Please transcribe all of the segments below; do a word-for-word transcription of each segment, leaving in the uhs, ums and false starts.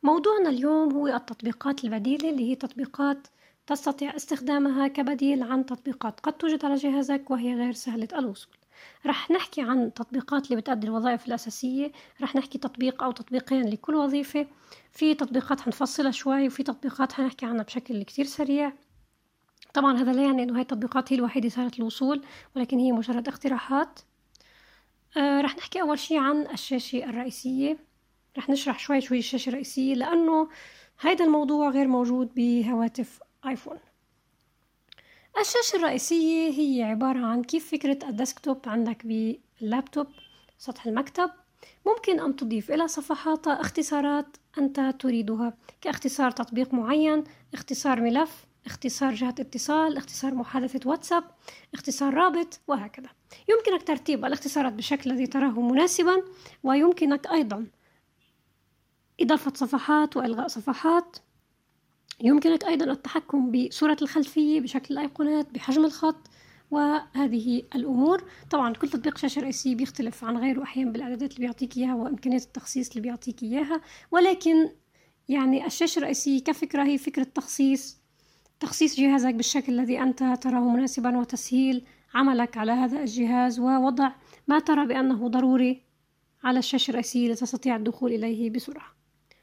موضوعنا اليوم هو التطبيقات البديلة، اللي هي تطبيقات تستطيع استخدامها كبديل عن تطبيقات قد توجد على جهازك وهي غير سهلة الوصول. رح نحكي عن تطبيقات اللي بتأدي الوظائف الأساسية، رح نحكي تطبيق أو تطبيقين لكل وظيفة. في تطبيقات حنفصلها شوي وفي تطبيقات حنحكي عنها بشكل كتير سريع. طبعا هذا لا يعني إنه هاي التطبيقات هي الوحيدة سهلة الوصول، ولكن هي مجرد اقتراحات. آه رح نحكي أول شي عن الشاشة الرئيسية. رح نشرح شوي شوي الشاشة الرئيسية لأنه هيدا الموضوع غير موجود بهواتف آيفون. الشاشة الرئيسية هي عبارة عن كيف فكرة الديسكتوب عندك باللابتوب سطح المكتب. ممكن أن تضيف إلى صفحاتها اختصارات أنت تريدها، كاختصار تطبيق معين، اختصار ملف، اختصار جهة اتصال، اختصار محادثة واتساب، اختصار رابط، وهكذا. يمكنك ترتيب الاختصارات بالشكل الذي تراه مناسبا، ويمكنك أيضا إضافة صفحات وإلغاء صفحات. يمكنك أيضا التحكم بصورة الخلفية بشكل الأيقونات بحجم الخط وهذه الأمور. طبعا كل تطبيق شاشة رئيسية بيختلف عن غيره أحيانا بالإعدادات اللي بيعطيك إياها وإمكانيات التخصيص اللي بيعطيك إياها، ولكن يعني الشاشة الرئيسية كفكرة هي فكرة تخصيص تخصيص جهازك بالشكل الذي أنت تراه مناسبا، وتسهيل عملك على هذا الجهاز ووضع ما ترى بأنه ضروري على الشاشة الرئيسية لتستطيع الدخول إليه بسرعة.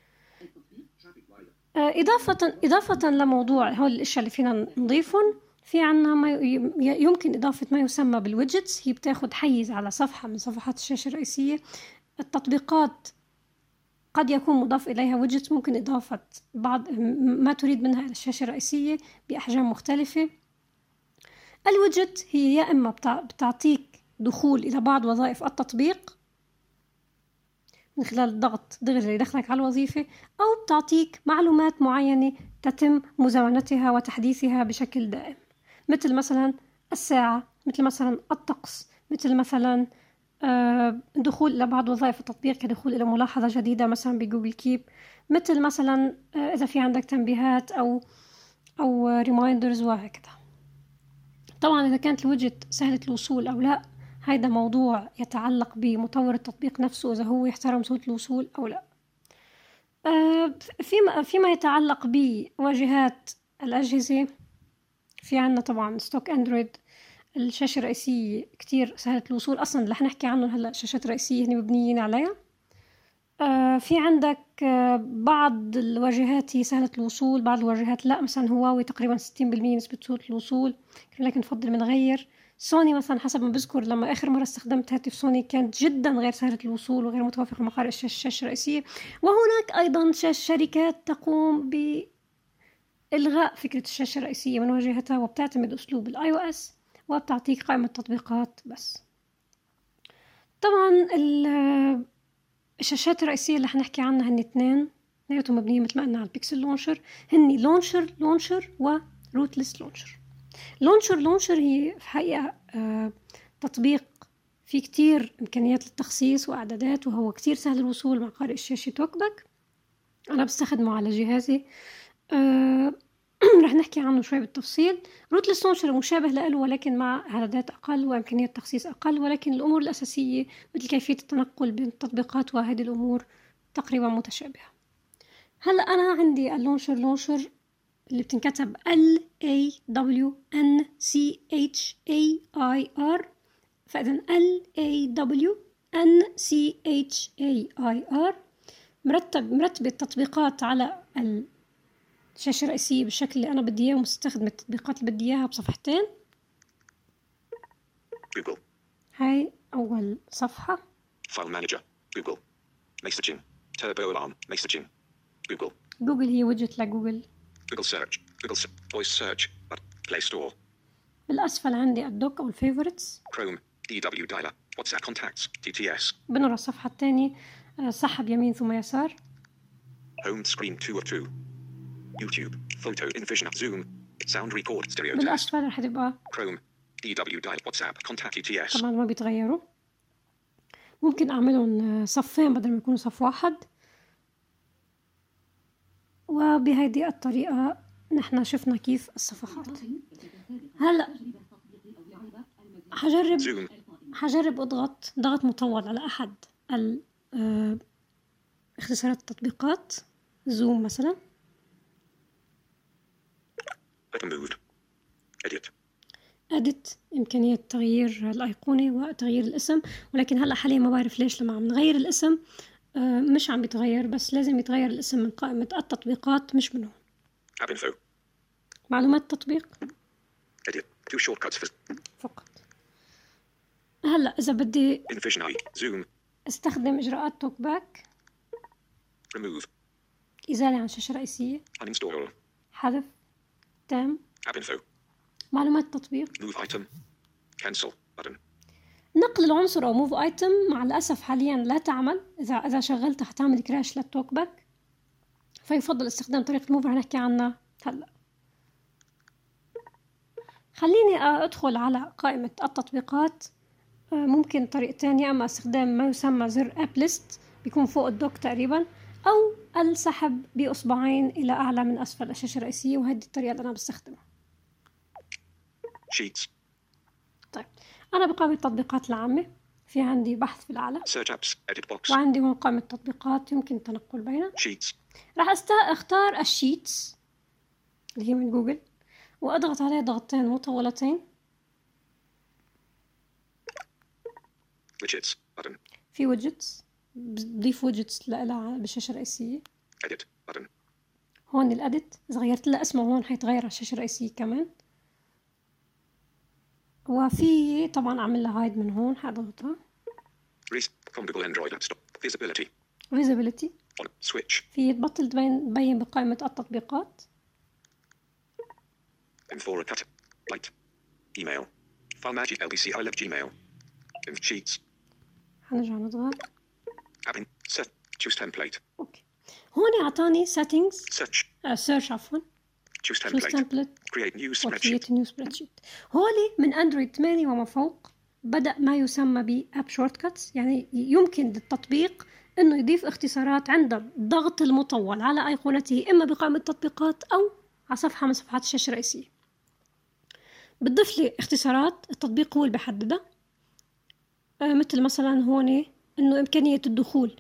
إضافة إضافة لموضوع هول الأشياء اللي فينا نضيفهم، في عنا ما يمكن إضافة ما يسمى بالويدجتس. هي بتاخد حيز على صفحة من صفحات الشاشة الرئيسية. التطبيقات قد يكون مضاف إليها ويدجتس، ممكن إضافة بعض ما تريد منها إلى الشاشة الرئيسية بأحجام مختلفة. الويدجت هي يا إما بتعطيك دخول إلى بعض وظائف التطبيق من خلال الضغط دغري يدخلك على الوظيفة، أو بتعطيك معلومات معينة تتم مزامنتها وتحديثها بشكل دائم، مثل مثلا الساعة، مثل مثلا الطقس، مثل مثلا دخول إلى بعض وظائف التطبيق كدخول إلى ملاحظة جديدة مثلا بجوجل كيب، مثل مثلا إذا في عندك تنبيهات أو أو ريمايندرز وهكذا. طبعا إذا كانت الويدجت سهلة الوصول أو لا، هيدا موضوع يتعلق بمطور التطبيق نفسه إذا هو يحترم سهولة الوصول أو لا. فيما فيما يتعلق بواجهات الأجهزة، في عنا طبعا ستوك أندرويد. الشاشة الرئيسية كتير سهلة الوصول، أصلا اللي حنحكي عنه هلا الشاشات الرئيسية هني مبنيين عليها. في عندك بعض الواجهات هي سهلة الوصول، بعض الواجهات لا. مثلا هواوي تقريبا ستين بالمية نسبة سهولة الوصول، لكن نفضل بنغير. سوني مثلا حسب ما بذكر لما آخر مرة استخدمت هاتف سوني كانت جدا غير سهلة الوصول وغير متوافقة مع مقر الشاشة الرئيسية. وهناك أيضا شركات تقوم بإلغاء فكرة الشاشة الرئيسية من واجهتها وبتعتمد أسلوب الآي أو إس وبتعطيك قائمة تطبيقات بس. طبعا الشاشات الرئيسية اللي حنحكي عنها هن اثنين، اثنيناتهم مبنيين مثل ما قلنا على البيكسل لونشر. هني لونشر لونشر وروتلس لونشر. لونشر لونشر هي في حقيقة آه تطبيق فيه كتير إمكانيات للتخصيص وإعدادات، وهو كتير سهل الوصول مع قارئ الشاشة توكبك. أنا بستخدمه على جهازي. آه رح نحكي عنه شوي بالتفصيل. روتلس لونشر مشابه له ولكن مع إعدادات أقل وإمكانيات تخصيص أقل، ولكن الأمور الأساسية مثل كيفية التنقل بين التطبيقات وهذه الأمور تقريبا متشابهة. هلأ أنا عندي اللونشر لونشر اللي بتنكتب L A W N C H A I R، فإذن L A W N C H A I R. مرتب مرتب التطبيقات على الشاشة الرئيسية بالشكل اللي أنا بدي إياه، ومستخدم التطبيقات اللي بدي إياها بصفحتين. Google. هاي أول صفحة. File Manager. Google. Messaging. Turbo Alarm. Messaging. Google. جوجل هي ويدجت لجوجل. Google Search. Google Se- Voice Search. Play Store. بالأسفل عندي الدوك أو الفيفوريتس. Chrome. D W Dialer. WhatsApp Contacts. T T S. بنرى الصفحة الثانية، سحب يمين ثم يسار. Home screen two of two. YouTube. Photo in Vision. Zoom. Sound record. Stereo text. بالأسفل رح تبقى Chrome. D W Dialer. WhatsApp Contact T T S. طبعا ما بيتغيروا. ممكن أعملهم صفين بدل ما يكونوا صف واحد، وبهذه الطريقة نحن شفنا كيف الصفحات. هلأ حجرب Zoom. حجرب أضغط ضغط مطول على أحد اختصارات التطبيقات. زوم مثلا. Item moved. Edit. edit إمكانية تغيير الأيقونة وتغيير الاسم، ولكن هلأ حاليا ما بعرف ليش لما عم نغير الاسم آه مش عم بيتغير، بس لازم يتغير الاسم من قائمة التطبيقات مش منه. App info. معلومات التطبيق Edit. Two shortcuts for فقط. هلأ إذا بدي InVision I. Zoom. استخدم إجراءات توك باك، Remove. إزالة عن شاشة رئيسية، Uninstall. حذف تام، App info. معلومات التطبيق، Move item. Cancel button. نقل العنصر أو موف ايتم مع الأسف حاليا لا تعمل. إذا إذا شغلتها حتعمل كراش للتوك باك، فيفضل استخدام طريقة الموف رح نحكي عنها هلأ. خليني أدخل على قائمة التطبيقات. ممكن طريقة تانية، أما استخدام ما يسمى زر اب ليست بيكون فوق الدوك تقريبا، أو السحب بإصبعين إلى أعلى من أسفل الشاشة الرئيسية، وهذه الطريقة اللي أنا بستخدمها. Sheets. طيب أنا بقائمة التطبيقات العامة في عندي بحث في الأعلى، Search apps. Edit box. وعندي هون قائمة تطبيقات يمكن التنقل بينها. Sheets. راح أست... أختار الشيتس اللي هي من جوجل، وأضغط عليها ضغطتين مطولتين. Widgets button. في ويدجتس، بضيف ويدجتس لها بالشاشة الرئيسية. Edit button. هون الأديت، إذا غيرت لها اسمه هون حيتغير على الشاشة الرئيسية كمان. وفي طبعا أعمل لها هايد من هون، حضغطها. Compatible Android App Store. Visibility. visibility On. Switch. في تبطل تبين تبين بقائمة التطبيقات. Infora cut. Light. Email. File magic L B C I left Gmail. Inf sheets. حنرجع نضغط. App in. Set. Choose template. أوكي. هون أعطاني settings. Search. uh, search عفوا. Choose choose template. template. Create new و spreadsheet. create new spreadsheet. هولي من أندرويد ثمانية وما فوق بدأ ما يسمى ب app shortcuts، يعني يمكن للتطبيق إنه يضيف اختصارات عند الضغط المطول على أيقونته، إما بقائمة التطبيقات أو على صفحة من صفحات الشاشة الرئيسية. بتضيف لي اختصارات التطبيق هو اللي بحددها. آه مثل مثلا هون إنه إمكانية الدخول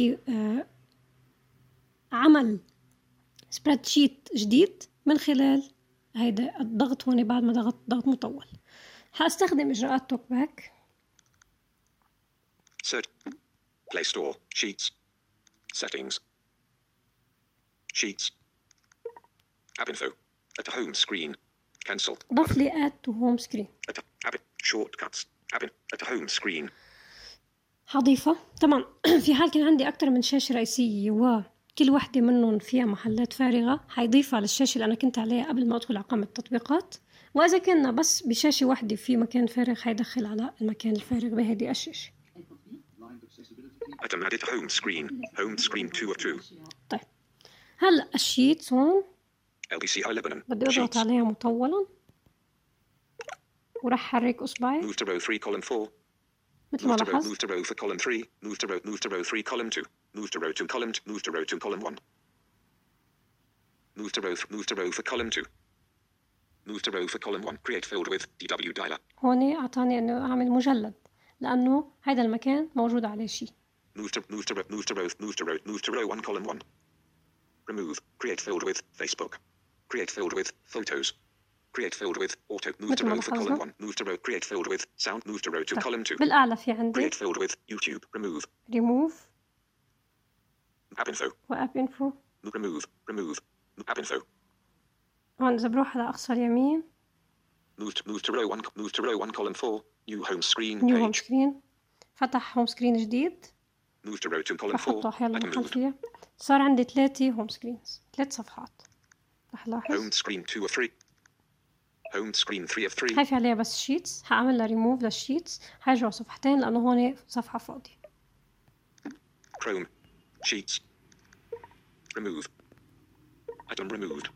لعمل سبريد شيت جديد من خلال هيدا الضغط هون بعد ما ضغط ضغط مطول. هستخدم إجراءات توك باك. Search. Play Store. Sheets. Settings. Sheets. App info. At the home screen. Cancel. ضف لي add to home screen. At the app shortcuts. App in. At the home screen. هضيفها طبعا. في حال كان عندي أكتر من شاشة رئيسية وكل واحدة منهم فيها محلات فارغة، حيضيفها للشاشة اللي أنا كنت عليها قبل ما أدخل على قائمة التطبيقات. وإذا كنا بس بشاشة واحدة في مكان فارغ، حيدخل على المكان الفارغ بهذه الشاشة. Item added to home screen. Home screen two of two. طيب هلأ الشيتس هون L B C I Lebanon. بدي أضغط Sheets. عليها مطولا وراح حرك إصبعي Move to row three column four. مثل ما Move to row. لاحظت. Move to row for column three. Move to row. Move to row three column two. Move to row two column. Two. Move to row two column one. Move to row. Th- move to row for column two. Move to row for column one. Create field with D W dialer. هون أعطاني إنه أعمل مجلد لأنه هذا المكان موجود عليه شيء. Move to move to row. Move to row. Move to row. Move to row one column one. Remove. Create field with Facebook. Create field with photos. Create field with auto. Move to مثل ما row for column لاحظنا. one. Move to row. Create field with sound. Move to row to طيب. column two. بالأعلى في عندي Create field with YouTube. Remove. remove App info. واب info. Remove. Remove. App info. هون إذا بروح على أقصى اليمين Move to move to row one. Move to row one column four. New home screen new home page. screen. فتح هوم سكرين جديد. Move to row two column four. بحطه أحيانا Item moved. بالخلفية. صار عندي ثلاثة هوم سكرينز، ثلاث صفحات. رح لاحظ Home screen two of three. Home screen three of three. هاي في عليها بس شيتس. هعمل لها ريموف للشيتس، حيرجعوا صفحتين لأنه هون صفحة فاضية. Chrome. Sheets. Remove. Item removed.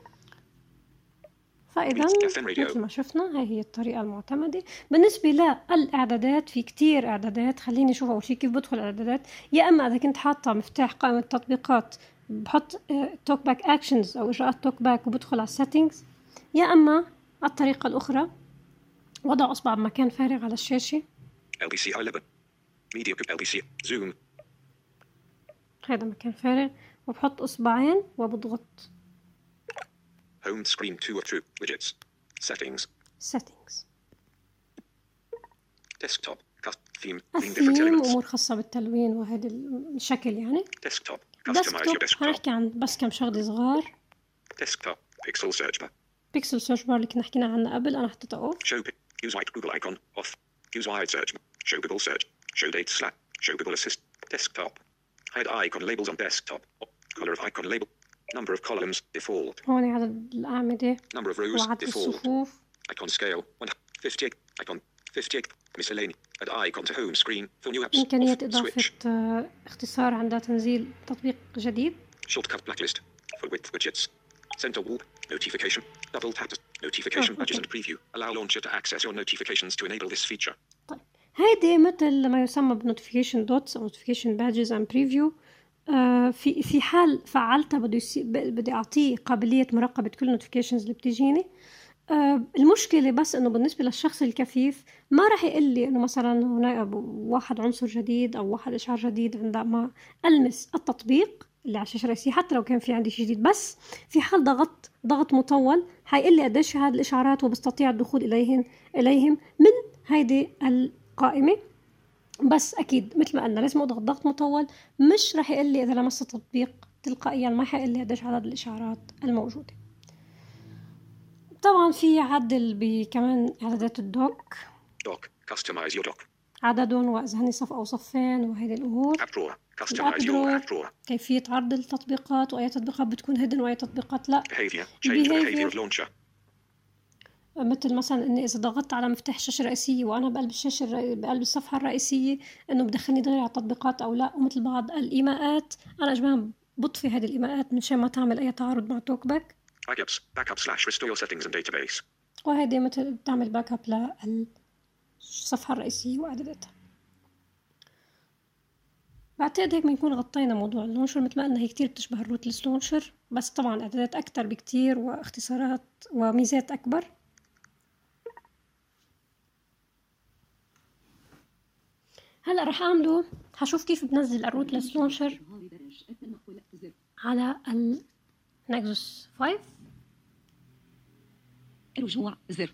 فإذا Meet F M radio. مثل ما شفنا هاي هي الطريقة المعتمدة. بالنسبة للإعدادات في كتير إعدادات. خليني أشوف أول شي كيف بدخل الإعدادات. يا أما إذا كنت حاطة مفتاح قائمة التطبيقات بحط توك باك أكشنز أو إجراءات توك باك وبدخل على السيتنجز، يا أما الطريقة الأخرى وضع أصبع بمكان فارغ على الشاشة. L B C I eleven. Media L B C. Zoom. هذا مكان فارغ، وبحط إصبعين وبضغط. Home screen two of two. Widgets. Settings. settings. Desktop. Cust- theme. Theme different الثيم elements. أمور خاصة بالتلوين وهذا الشكل يعني. Desktop. Customize your ديسكتوب desktop. هنحكي عن بس كم شغلة صغار. Desktop. Pixel search bar. بيكسل سيرش بار اللي كنا حكينا عنه قبل أنا حطيته أوف. Show pic. Use white Google icon. Off. Use wide search. Show Google search. Show date slash. Show Google assist. Desktop. Hide icon labels on desktop. Color of icon label. Number of columns. Default. هون عدد الأعمدة Number of rows. وعدد Default. الصفوف. Icon scale. one fifty-eight. Icon. fifty-eight. Miscellany. Add icon to home screen. For new apps. إمكانية Off. إضافة Switch. آه، اختصار عند تنزيل تطبيق جديد. Shortcut blacklist. Full width widgets. Center wall. Notification. Double tap. Notification Oh, badges okay. and preview. Allow launcher to access your notifications to enable this feature. طيب هيدي مثل ما يسمى بنوتيفيكيشن دوتس أو نوتيفيكيشن بادجز أند بريفيو. في في حال فعلتها بدي يصير بدي أعطيه قابلية مراقبة كل النوتيفيكيشنز اللي بتجيني. آه المشكلة بس إنه بالنسبة للشخص الكفيف ما راح يقول لي إنه مثلا هناك واحد عنصر جديد أو واحد إشعار جديد عندما ألمس التطبيق اللي على الشاشة الرئيسية، حتى لو كان في عندي شيء جديد. بس في حال ضغط ضغط مطول حيقول لي قديش هذه الإشعارات وبستطيع الدخول إليهم إليهم من هيدي القائمة. بس أكيد مثل ما قلنا لازم أضغط ضغط مطول، مش راح يقول لي إذا لمست التطبيق تلقائيا، ما حيقول لي قديش عدد الإشعارات الموجودة. طبعا في عدل بكمان إعدادات الدوك، Dock. Customize your dock. عددهم وإذا هني صف أو صفين وهذه الأمور. App drawer. الأب Customize your درور، app drawer. كيفية عرض التطبيقات وأي تطبيقات بتكون هيدن وأي تطبيقات لا. Behavior. Change the behavior Behavior. of launcher. مثل مثلا إني إذا ضغطت على مفتاح الشاشة الرئيسية وأنا بقلب الشاشة الرئي... بقلب الصفحة الرئيسية إنه بدخلني دغري على التطبيقات أو لا. ومثل بعض الإيماءات أنا أجمع بطفي هذه الإيماءات من شان ما تعمل أي تعارض مع توك باك. Backups. Backup slash restore your settings and database. وهذه مثل بتعمل باك اب للصفحة الرئيسية وإعداداتها. بعتقد هيك بنكون غطينا موضوع اللونشر. مثل ما قلنا هي كتير بتشبه الروتلس لونشر، بس طبعا إعدادات أكتر بكتير واختصارات وميزات أكبر. هلا رح أعمله هشوف كيف بنزل الروتلس لونشر على النكسوس خمسة. رجوع زر.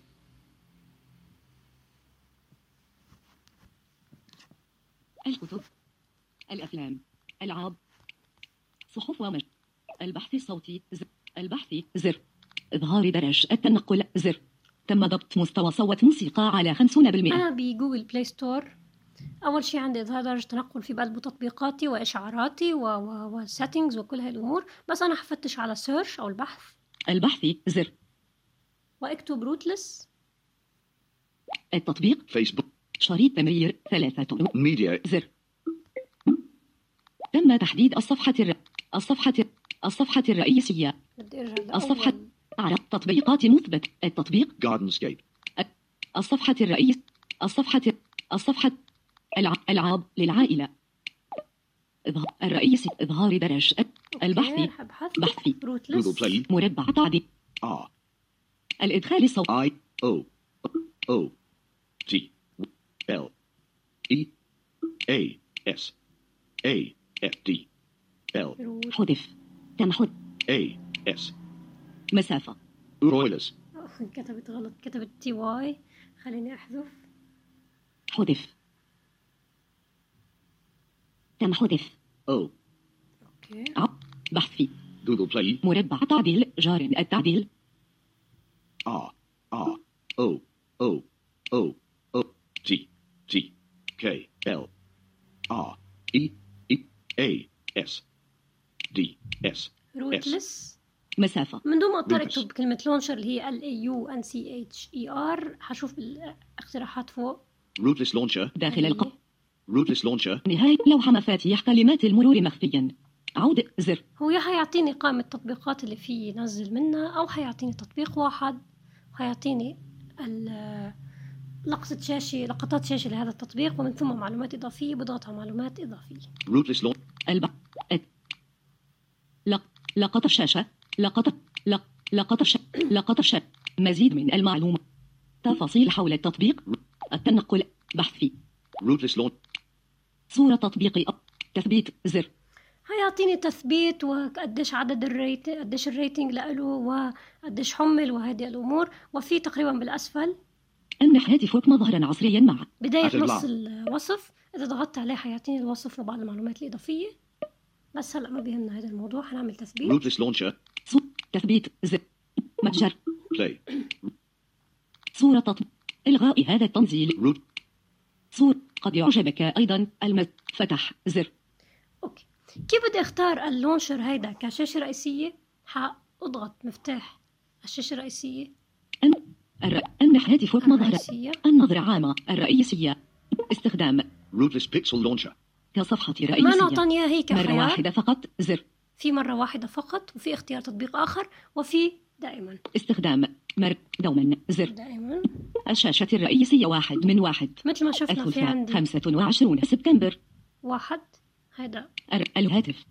الكتب، الأفلام، ألعاب، صحف ومج، البحث الصوتي زر. البحث زر. إظهار درج التنقل زر. تم ضبط مستوى صوت موسيقى على خمسين بالمئة. أنا بجوجل بلاي ستور أول شيء عندي إظهار درجة تنقل في بقلبه تطبيقاتي وإشعاراتي وسيتنجز وكل هاي الأمور. بس أنا حفتش على سيرش أو البحث. البحث زر. واكتب روتلس. التطبيق Facebook. شريط تمرير ثلاثة Media. زر. تم تحديد الصفحة الر... الصفحة الصفحة الرئيسية. بدي أرجع الصفحة لأول. أعرض تطبيقات مثبت. التطبيق Gardenscape. الصفحة الرئيس. الصفحة الصفحة الع... ألعاب للعائلة. إظهار الرئيسي. إظهار درج البحث. أوكي، رح أبحث. بحثي. روتلس. Google Play. مربع تعديل. R. الإدخال الصوتي. I. O. O. T. L. E. A. S. A. F. D. L. روت. حذف. تم حذف. A. S. مسافة. Roilers. كتبت غلط، كتبت تي واي. خليني أحذف. حذف. تم حذف. O. أوكي. عب. بحثي. Google Play. مربع تعديل. جار التعديل. R. R. O. O. O. O. T. T. K. L. R. E. E. A. S. D. S. روتلس. مسافة. من دون ما اضطر روتلس. اكتب كلمة لونشر اللي هي ال A U N C H E R حشوف الاقتراحات فوق. Rootless Launcher. داخل القط. Rootless Launcher. نهاية لوحة مفاتيح كلمات المرور مخفيا. عود زر. هو يا حيعطيني قائمة التطبيقات اللي فيه نزل منها أو حيعطيني تطبيق واحد وحيعطيني ال- لقطة شاشة لقطات شاشة لهذا التطبيق ومن ثم معلومات إضافية بضغط على معلومات إضافية. Rootless Launcher. الب ات. لق لقطة الشاشة. لقطة لق لقطة الش لقطة الش مزيد من المعلومات. تفاصيل حول التطبيق. التنقل. بحثي. Rootless Launcher. صورة تطبيق أب. تثبيت زر. هيعطيني تثبيت وقديش عدد الريت قديش الريتنج لإله وقديش حمل وهذه الأمور. وفي تقريبا بالأسفل امنح هاتفك مظهرا عصريا مع بداية هتطلع. نص الوصف، إذا ضغطت عليه حيعطيني الوصف وبعض المعلومات الإضافية. بس هلأ ما بيهمنا هذا الموضوع، حنعمل تثبيت. Rootless launcher. صوت تثبيت زر متجر Play. صورة تطبيق إلغاء هذا التنزيل Root. صورة قد يعجبك أيضا المس فتح زر أوكي، كيف بدي أختار اللونشر هيدا كشاشة رئيسية؟ حأضغط مفتاح الشاشة الرئيسية أم الر... أمنح هاتفك مظهرا الرئيسية. النظرة عامة الرئيسية استخدام Rootless pixel launcher. كصفحة ما رئيسية نعطاني إياها هي مرة كخيار، واحدة فقط زر في مرة واحدة فقط، وفي اختيار تطبيق آخر، وفي دائما استخدام مر دوما زر دائما. الشاشة الرئيسية واحد من واحد مثل ما شفنا في الثلاثاء عندي خمسة وعشرون سبتمبر واحد، هيدا الر- الهاتف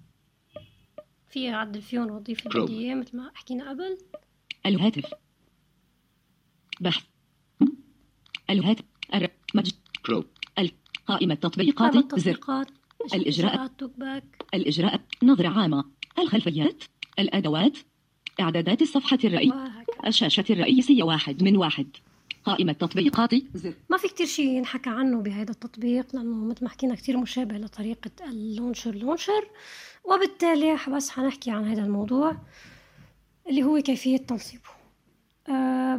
في عدل فيهم وظيفة Chrome. البديهية مثل ما حكينا قبل. الهاتف بحث الهاتف الر... مج... Chrome. ال... قائمة قائمة تطبيقات زر تطبيقات، الإجراء. إجراءات توك باك، الإجراء نظرة عامة الخلفيات الأدوات إعدادات الصفحة الرئيسية وهكذا. الشاشة الرئيسية واحد من واحد قائمة تطبيقات زر ما في كتير شيء ينحكى عنه بهذا التطبيق لأنه مثل ما حكينا كتير مشابه لطريقة اللونشر لونشر، وبالتالي بس حنحكي عن هذا الموضوع اللي هو كيفية تنصيبه. أه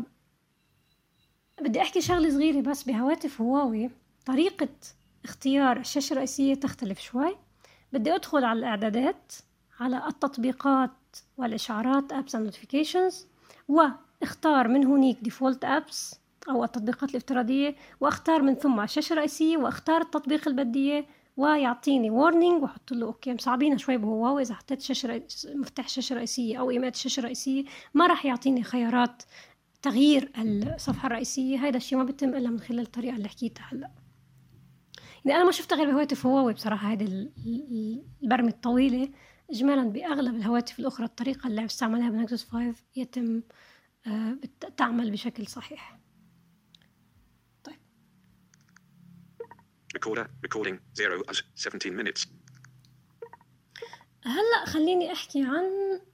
بدي أحكي شغلة صغيرة بس. بهواتف هواوي طريقة اختيار الشاشة الرئيسية تختلف شوي. بدي أدخل على الإعدادات، على التطبيقات والإشعارات apps and notifications، واختار من هونيك default apps أو التطبيقات الافتراضية، واختار من ثم الشاشة الرئيسية، واختار التطبيق اللي بديه، ويعطيني warning وحط له اوكي. مصعبينها شوي بهواوي، اذا حطيت شاشة رئيس... مفتاح الشاشة الرئيسية او ايمات الشاشة الرئيسية ما راح يعطيني خيارات تغيير الصفحة الرئيسية. هذا الشيء ما بيتم الا من خلال الطريقة اللي حكيتها هلا. يعني انا ما شفتها غير بهواتف هواوي بصراحة. هذه ال- ال- البرمة الطويلة اجمالا باغلب الهواتف الاخرى الطريقة اللي بستعملها بنكسس خمسة يتم آه بت- تعمل بشكل صحيح. Recorder, recording, zero as seventeen minutes. هلأ خليني أحكي عن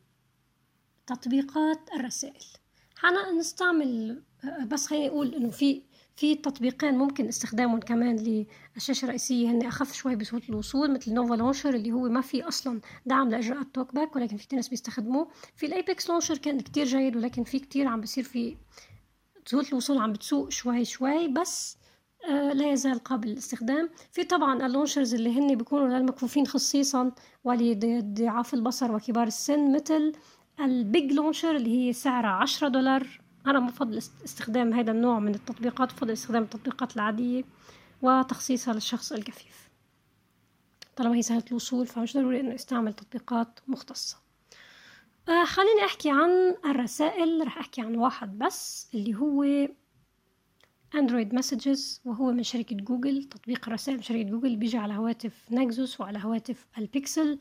تطبيقات الرسائل. حنستعمل بس خليني أقول إنه في في تطبيقين ممكن استخدامهم كمان للشاشة الرئيسية، هن أخف شوي بسهولة الوصول، مثل نوفا لونشر اللي هو ما في أصلا دعم لإجراءات توك باك، ولكن في كتير ناس بيستخدموه. في الأيبكس لونشر كان كتير جيد، ولكن في كتير عم بصير في سهولة الوصول عم بتسوق شوي شوي، بس آه لا يزال قابل للاستخدام. في طبعا اللونشرز اللي هن بيكونوا للمكفوفين خصيصا ولضعاف البصر وكبار السن، مثل البيج لونشر اللي هي سعرها عشرة دولار. أنا بفضل استخدام هذا النوع من التطبيقات، بفضل استخدام التطبيقات العادية وتخصيصها للشخص الكفيف طالما هي سهلة الوصول، فمش ضروري إنه يستعمل تطبيقات مختصة. آه خليني أحكي عن الرسائل. رح أحكي عن واحد بس اللي هو اندرويد مسجز، وهو من شركة جوجل. تطبيق الرسائل من شركة جوجل بيجي على هواتف نكسوس وعلى هواتف البيكسل.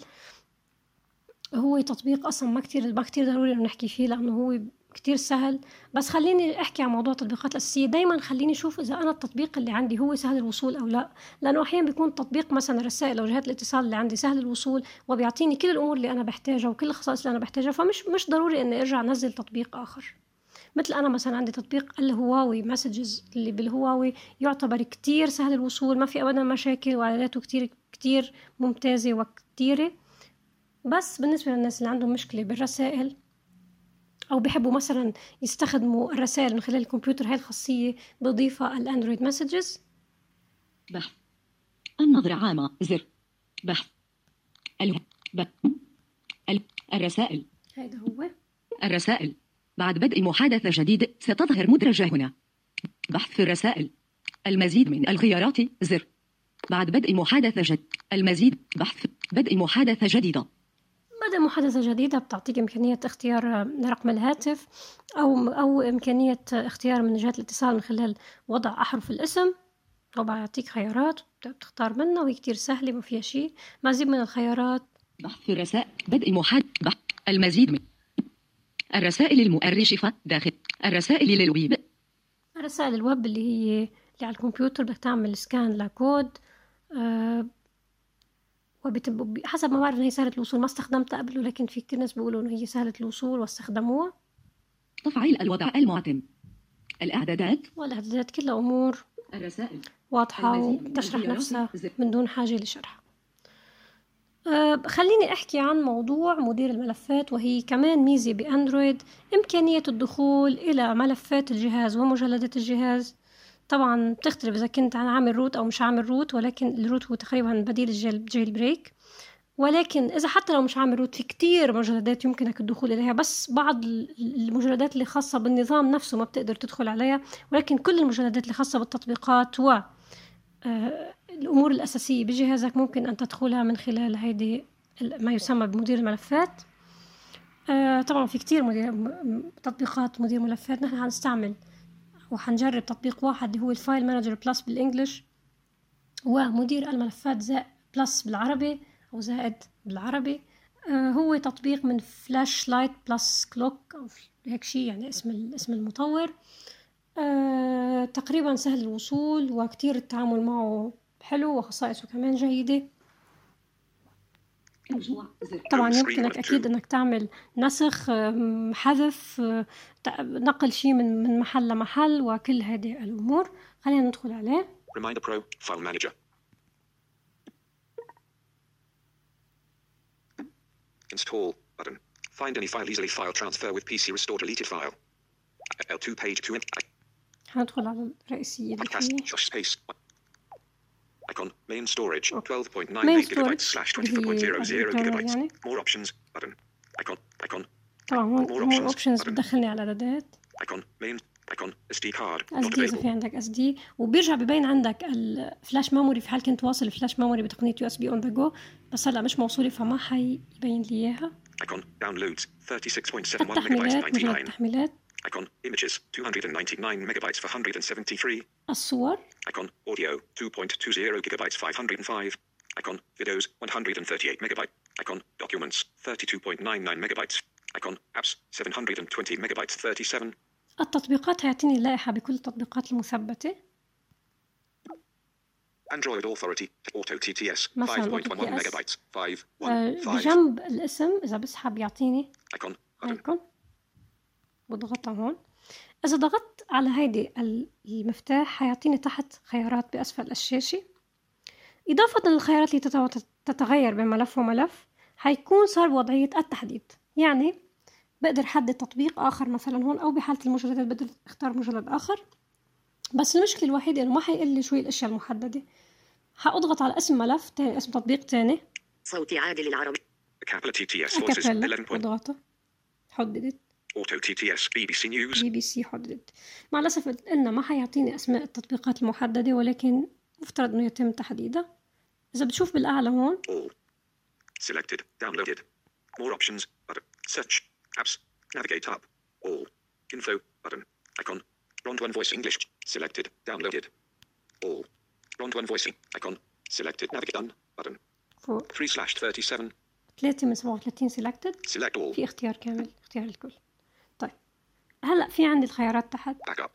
هو تطبيق اصلا ما كتير ما كتير ضروري انه نحكي فيه لانه هو كتير سهل، بس خليني احكي عن موضوع التطبيقات الاساسيه. دايما خليني اشوف اذا انا التطبيق اللي عندي هو سهل الوصول او لا، لانه احيانا بيكون تطبيق مثلا الرسائل او جهات الاتصال اللي عندي سهل الوصول وبيعطيني كل الامور اللي انا بحتاجها وكل الخصائص اللي انا بحتاجها، فمش مش ضروري اني ارجع انزل تطبيق اخر. مثل أنا مثلا عندي تطبيق الهواوي مسجز اللي بالهواوي يعتبر كتير سهل الوصول، ما في أبدا مشاكل، وإعداداته كتير كتير ممتازة وكتيرة. بس بالنسبة للناس اللي عندهم مشكلة بالرسائل أو بيحبوا مثلا يستخدموا الرسائل من خلال الكمبيوتر، هاي الخاصية بضيفة الأندرويد مسجز. بحث النظرة عامة زر بحث ال... ب... ال... الرسائل. هذا هو الرسائل. بعد بدء محادثة جديد ستظهر مدرجة هنا. بحث في الرسائل. المزيد من الخيارات زر. بعد بدء محادثة جديد. المزيد. بحث. بدء محادثة جديدة. بدء محادثة جديدة بتعطيك إمكانية اختيار رقم الهاتف أو أو إمكانية اختيار من جهات الاتصال من خلال وضع أحرف الاسم، وبعطيك خيارات بتختار منها وهي كتير سهلة ما فيها شيء. مزيد من الخيارات. بحث في الرسائل. بدء محادثة. بحث. المزيد من الرسائل المؤرشفة داخل الرسائل للويب. رسائل الويب اللي هي اللي على الكمبيوتر بدك تعمل سكان لكود. أه وبتب... حسب ما بعرف إن هي سهلة الوصول، ما استخدمتها قبله لكن في كتير ناس بيقولوا إنه هي سهلة الوصول واستخدموها. تفعيل الوضع المعتم. الإعدادات والإعدادات كلها أمور الرسائل واضحة المزيد من وتشرح الزيارات. نفسها زر. من دون حاجة لشرح. أه خليني أحكي عن موضوع مدير الملفات، وهي كمان ميزة بأندرويد، إمكانية الدخول إلى ملفات الجهاز ومجلدات الجهاز. طبعا بتختلف إذا كنت عامل روت أو مش عامل روت، ولكن الروت هو تقريبا بديل الجيل جيل بريك. ولكن إذا حتى لو مش عامل روت في كتير مجلدات يمكنك الدخول إليها، بس بعض المجلدات اللي خاصة بالنظام نفسه ما بتقدر تدخل عليها، ولكن كل المجلدات اللي خاصة بالتطبيقات و آه الأمور الأساسية بجهازك ممكن أن تدخلها من خلال هيدي ما يسمى بمدير الملفات. آه طبعا في كتير مدير تطبيقات مدير ملفات. نحن هنستعمل وحنجرب تطبيق واحد اللي هو الفايل مانجر بلس بالإنجليش، ومدير الملفات زائد بلس بالعربي أو زائد بالعربي. آه هو تطبيق من فلاش لايت بلس كلوك أو هيك شيء، يعني اسم اسم المطور. آه تقريبا سهل الوصول وكتير التعامل معه حلو وخصائصه كمان جيدة. رجوع. زر. طبعا يمكنك أكيد أنك تعمل نسخ، آه، حذف، آه، نقل شيء من من محل لمحل وكل هذه الأمور. خلينا ندخل عليه. Reminder Pro, File Manager. Install button. Find any file easily. File transfer with P C restore deleted file. L two page two. هندخل على الرئيسية اللي Podcast. فيه Just space. Icon. Main storage. Okay. twelve point nine Main eight gigabytes storage slash اللي twenty-four point هي zero zero الإنترنال gigabytes. يعني. More options button. Icon. Icon. طبعا هون More more options options button. بتدخلني على الإعدادات. Icon. Main. Icon. إس دي card. اس Not دي اذا available. في عندك اس دي، وبيرجع ببين عندك الفلاش ميموري في حال كنت واصل الفلاش ميموري بتقنيه يو اس بي اون ذا جو، بس هلا مش موصوله فما حيبين لي اياها. Icon. Downloads. thirty-six point seven one megabytes التحميلات، مجرد ninety-nine. التحميلات. Icon. Images. two hundred ninety-nine megabytes for one hundred seventy-three. الصور. Icon. Audio. two point two zero gigabytes five hundred five. Icon. Videos. one hundred thirty-eight megabytes. Icon. Documents. thirty-two point nine nine megabytes. Icon. Apps. seven hundred twenty megabytes thirty-seven. التطبيقات هيعطيني اللائحة بكل التطبيقات المثبتة. Android Authority. Auto تي تي اس. مثلاً five point one one Auto تي تي إس. megabytes. five آه، one five. بجنب الاسم إذا بسحب يعطيني Icon. Button. ايكون، بضغطها هون. إذا ضغطت على هيدي المفتاح حيعطيني تحت خيارات بأسفل الشاشة. إضافة للخيارات اللي تتو- تتغير بين ملف وملف، حيكون صار بوضعية التحديد. يعني بقدر حدد تطبيق آخر مثلا هون، أو بحالة المجلدات بقدر اختار مجلد آخر. بس المشكلة الوحيدة إنه ما حيقول لي شو هي الأشياء المحددة. حأضغط على اسم ملف تاني، اسم تطبيق تاني، صوتي عادل العربي. Capella تي تي اس. Voices. أكابيلا، eleven point. بضغطها حددت. Auto تي تي اس. بي بي سي News. بي بي سي حددت. مع الأسف إنه ما حيعطيني أسماء التطبيقات المحددة، ولكن مفترض إنه يتم تحديدها. إذا بتشوف بالأعلى هون All. Selected. Downloaded. More options. Button. Search. Apps. Navigate up. All. Info. Button. Icon. Rond one voice English. Selected. Downloaded. All. Rond one voicing. Icon. Selected. Navigate done. Button. فوق three slash thirty-seven. ثلاثة من سبعة وثلاثين selected. Select all. في اختيار كامل، اختيار الكل. طيب هلأ في عندي الخيارات تحت: Backup.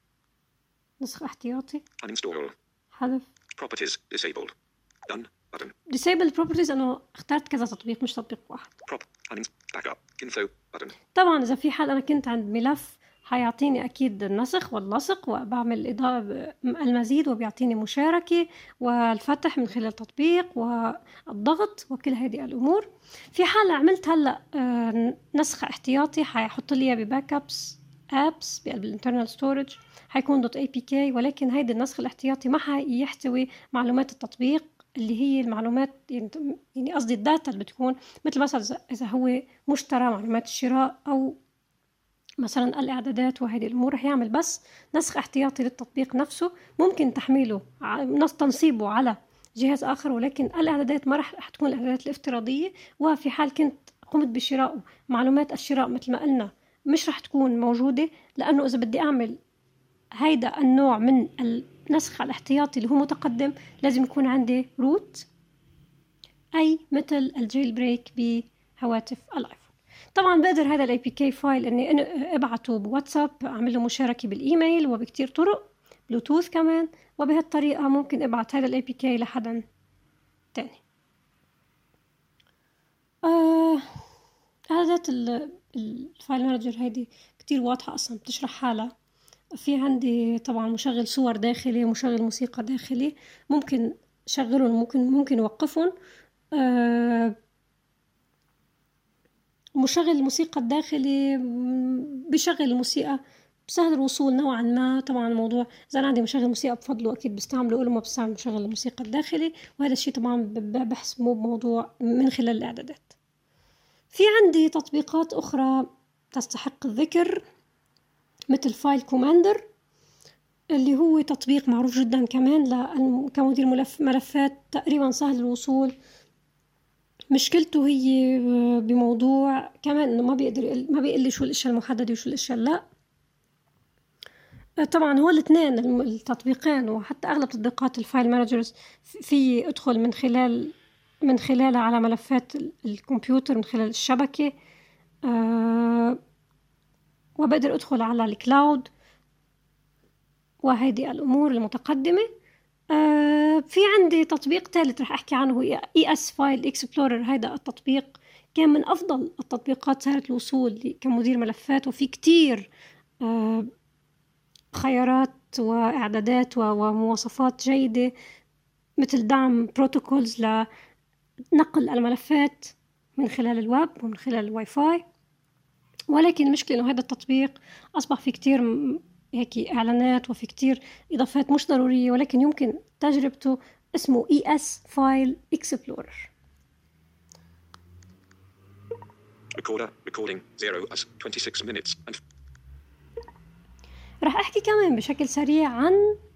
نسخ احتياطي، Uninstall. حذف. Properties. Disabled. Done. Button. disable properties، أنه اخترت كذا تطبيق مش تطبيق واحد. Prop. Uninstall. Backup. Info. Button. طبعا إذا في حال أنا كنت عند ملف حيعطيني أكيد النسخ واللصق، وبعمل إضافة المزيد وبيعطيني مشاركة والفتح من خلال التطبيق والضغط وكل هذه الأمور. في حال عملت هلأ آه، نسخ احتياطي حيحط لي بباك ابس ابس بقلب الانترنال ستورج، حيكون دوت اي بي كي، ولكن هيدا النسخ الاحتياطي ما حيحتوي معلومات التطبيق اللي هي المعلومات، يعني قصدي الداتا اللي بتكون مثل مثلا إذا هو مشترى، معلومات الشراء، أو مثلا الإعدادات وهذه الأمور. رح يعمل بس نسخ احتياطي للتطبيق نفسه، ممكن تحميله ع- تنصيبه على جهاز آخر، ولكن الإعدادات ما رح تكون الإعدادات الافتراضية. وفي حال كنت قمت بشراء معلومات الشراء مثل ما قلنا مش رح تكون موجودة، لأنه إذا بدي أعمل هيدا النوع من النسخ الاحتياطي اللي هو متقدم لازم يكون عندي روت، أي مثل الجيل بريك بهواتف الآيفون. طبعا بقدر هذا الاي بي كي فايل اني أنا ابعته بواتساب، اعمل له مشاركه بالايميل وبكتير طرق، بلوتوث كمان، وبهالطريقه ممكن ابعت هذا الاي بي كي لحدا تاني. آه إعدادات ال- الفايل مانجر هيدي كتير واضحة أصلا بتشرح حالها. في عندي طبعا مشغل صور داخلي ومشغل موسيقى داخلي، ممكن شغلهم ممكن ممكن وقفهم. آه مشغل الموسيقى الداخلي م- بيشغل الموسيقى بسهل الوصول نوعا ما. طبعا الموضوع إذا أنا عندي مشغل موسيقى بفضله أكيد بستعمله، له ما بستعمل مشغل الموسيقى الداخلي، وهذا الشيء طبعا ب- ب- بحسبه بموضوع من خلال الإعدادات. في عندي تطبيقات أخرى تستحق الذكر مثل فايل كوماندر، اللي هو تطبيق معروف جدا كمان ل- كمدير ملف ملفات، تقريبا سهل الوصول. مشكلته هي بموضوع كمان انه ما بيقدر يقل- ما بيقول لي شو الاشياء المحدده وشو الاشياء لا. طبعا هو الاثنين الم- التطبيقين، وحتى اغلب تطبيقات الفايل مانجرز في ادخل من خلال من خلالها على ملفات ال- الكمبيوتر من خلال الشبكه. أه وبقدر ادخل على الكلاود وهذه الامور المتقدمه. أه في عندي تطبيق ثالث رح أحكي عنه، هو إي إس فايل إكسبلورر. هذا التطبيق كان من أفضل التطبيقات سهلة الوصول كمدير ملفات، وفي كتير أه خيارات وإعدادات ومواصفات جيدة، مثل دعم بروتوكولز لنقل الملفات من خلال الويب ومن خلال الواي فاي. ولكن المشكلة إنه هذا التطبيق أصبح في كتير م- هيك إعلانات وفي كتير إضافات مش ضرورية، ولكن يمكن تجربته. اسمه إي إس File Explorer. Recorder, recording, zero as twenty-six minutes and رح أحكي كمان بشكل سريع عن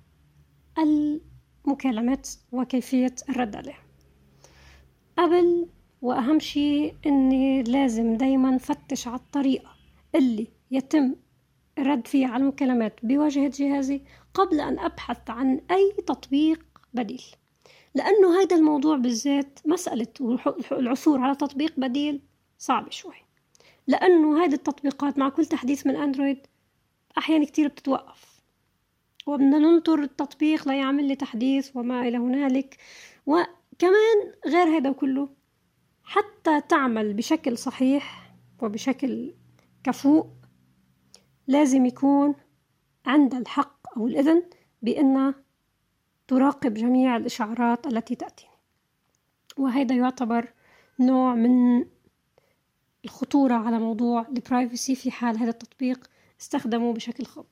المكالمات وكيفية الرد عليها. قبل وأهم شيء إني لازم دايما فتش على الطريقة اللي يتم الرد فيها على المكالمات بواجهة جهازي قبل أن أبحث عن أي تطبيق بديل، لأنه هذا الموضوع بالذات مسألة العثور على تطبيق بديل صعب شوي، لأنه هذه التطبيقات مع كل تحديث من أندرويد أحيانا كتير بتتوقف، وبدنا ننطر التطبيق ليعمل لي تحديث وما إلى هنالك. وكمان غير هذا كله، حتى تعمل بشكل صحيح وبشكل كفؤ لازم يكون عندها الحق أو الإذن بأنها تراقب جميع الإشعارات التي تأتيني، وهذا يعتبر نوع من الخطورة على موضوع البرايفسي في حال هذا التطبيق استخدموه بشكل خاطئ.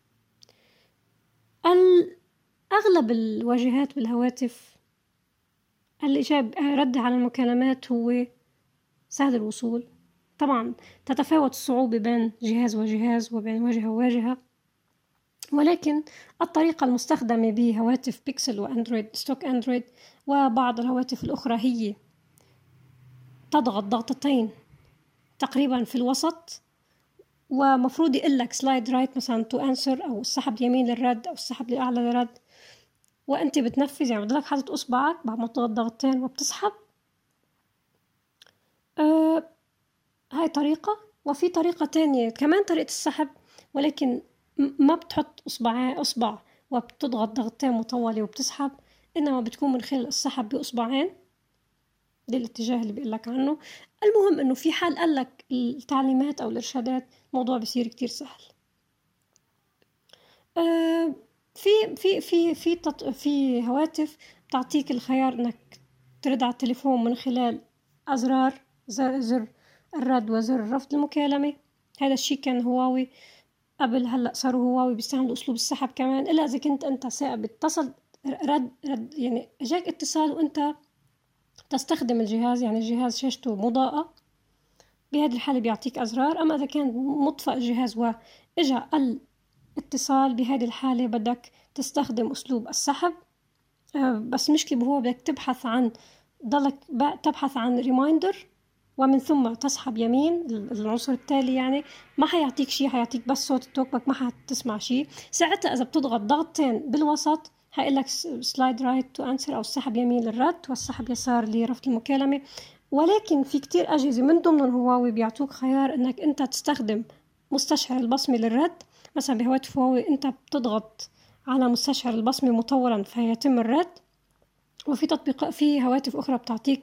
أغلب الواجهات بالهواتف الإجابة رد على المكالمات هو سهل الوصول. طبعا تتفاوت الصعوبة بين جهاز وجهاز وبين واجهة وواجهة، ولكن الطريقة المستخدمة بهواتف بيكسل وأندرويد ستوك أندرويد وبعض الهواتف الأخرى هي تضغط ضغطتين تقريبا في الوسط، ومفروض يقلك سلايد رايت مثلا تو أنسر، أو السحب اليمين للرد أو السحب الأعلى للرد، وأنت بتنفذ يعني بضلك حاطط إصبعك بعد ما تضغط ضغطتين وبتسحب. أه هاي طريقة. وفي طريقة تانية كمان طريقة السحب، ولكن ما بتحط إصبع إصبع وبتضغط ضغطتين مطولة وبتسحب، إنما بتكون من خلال السحب بإصبعين. دي الاتجاه اللي بيقلك عنه. المهم إنه في حال قلك التعليمات أو الإرشادات الموضوع بيصير كتير سهل. أه في في في في تط... في هواتف بتعطيك الخيار إنك ترد على التليفون من خلال أزرار زر, زر الرد وزر رفض المكالمة. هذا الشيء كان هواوي قبل، هلأ صاروا هواوي بيستعملوا أسلوب السحب كمان، إلا إذا كنت أنت سائق بتصل رد رد يعني جاك اتصال وأنت تستخدم الجهاز، يعني الجهاز شاشته مضاءة، بهذه الحالة بيعطيك أزرار. أما إذا كان مطفأ الجهاز وإجا الاتصال بهذه الحالة بدك تستخدم أسلوب السحب. بس مشكلة هو بدك تبحث عن ضلك تبحث عن ريمايندر ومن ثم تسحب يمين العنصر التالي، يعني ما حيعطيك شيء، حيعطيك بس صوت التوك، ما حتسمع شيء. ساعتها إذا بتضغط ضغطتين بالوسط هيقلك سلايد رايت تو أنسر أو السحب يمين للرد والسحب يسار لرفض المكالمة. ولكن في كتير أجهزة من ضمن هواوي بيعطوك خيار إنك أنت تستخدم مستشعر البصمة للرد. مثلا بهواتف هواوي أنت بتضغط على مستشعر البصمة مطولا فيتم الرد. وفي تطبيق في هواتف أخرى بتعطيك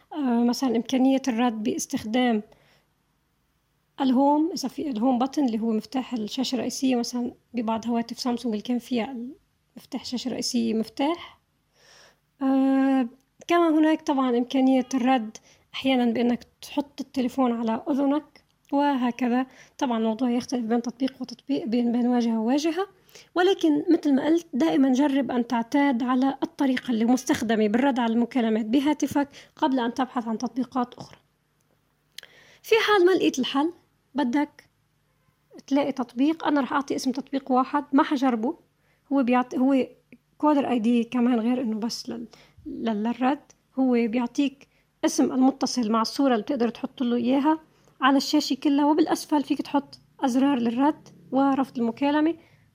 آه مثلا إمكانية الرد باستخدام الهوم، إذا في الهوم بutton اللي هو مفتاح الشاشة الرئيسية، مثلا ببعض هواتف سامسونج اللي كان فيها مفتاح الشاشة الرئيسية مفتاح. آه كما هناك طبعا إمكانية الرد أحيانا بأنك تحط التليفون على أذنك وهكذا. طبعا الموضوع يختلف بين تطبيق وتطبيق، بين بين واجهة وواجهة، ولكن مثل ما قلت دائما جرب أن تعتاد على الطريقة اللي مستخدمة بالرد على المكالمات بهاتفك قبل أن تبحث عن تطبيقات أخرى. في حال ما لقيت الحل بدك تلاقي تطبيق، أنا رح أعطي اسم تطبيق واحد ما حجربه، هو بيعطي هو كولر اي دي كمان، غير إنه بس لل... للرد، هو بيعطيك اسم المتصل مع الصورة اللي بتقدر تحط له إياها على الشاشة كلها، وبالأسفل فيك تحط أزرار للرد ورفض المكالمة.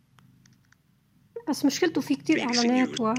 بس مشكلته في كتير إعلانات و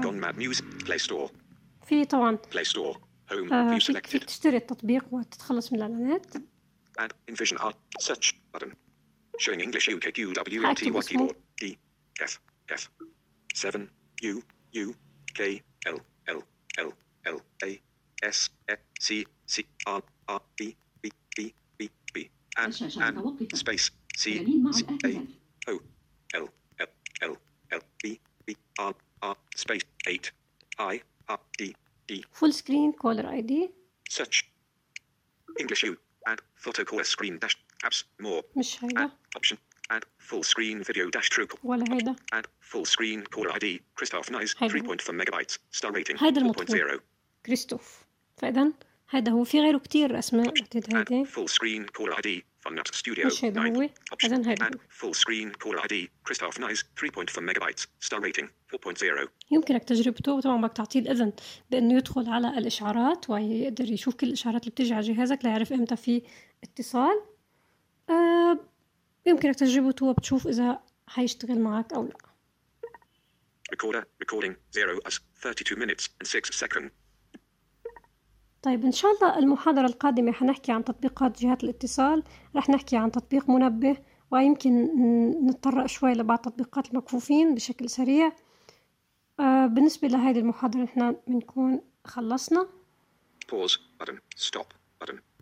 في طبعا آه فيك, فيك تشتري التطبيق وتتخلص من الإعلانات. Add Envision Art search button showing English U K Q W R T Y keyboard D F F seven U U K L L L L A S F C C R R B B B B B and and space C C A O L L L L B B R R space eight I R D D full screen caller I D search English U add photo caller screen dash apps more مش هيدا add option add full screen video dash true ولا هيدا add full screen caller I D Christoph Nice three point four megabytes star rating هيدا four point المطلوب zero كريستوف. فإذا هيدا هو، في غيره كتير أسماء بعتقد هيدا add full screen caller I D Funapps Studio مش هيدا هو. option إذن هيدا add هو. full screen caller I D Christoph Nice three point four megabytes star rating four point zero يمكنك تجربته، وطبعا بدك تعطيه الإذن بأنه يدخل على الإشعارات ويقدر يشوف كل الإشعارات اللي بتيجي على جهازك ليعرف إمتى في اتصال. آه يمكنك تجربته وبتشوف إذا حيشتغل معك أو لا. recorder recording zero as thirty-two minutes and six seconds. طيب إن شاء الله المحاضرة القادمة حنحكي عن تطبيقات جهات الاتصال، رح نحكي عن تطبيق منبه، ويمكن نتطرق شوي لبعض تطبيقات المكفوفين بشكل سريع. آه بالنسبة لهذه المحاضرة نحن بنكون خلصنا. Pause button, stop button.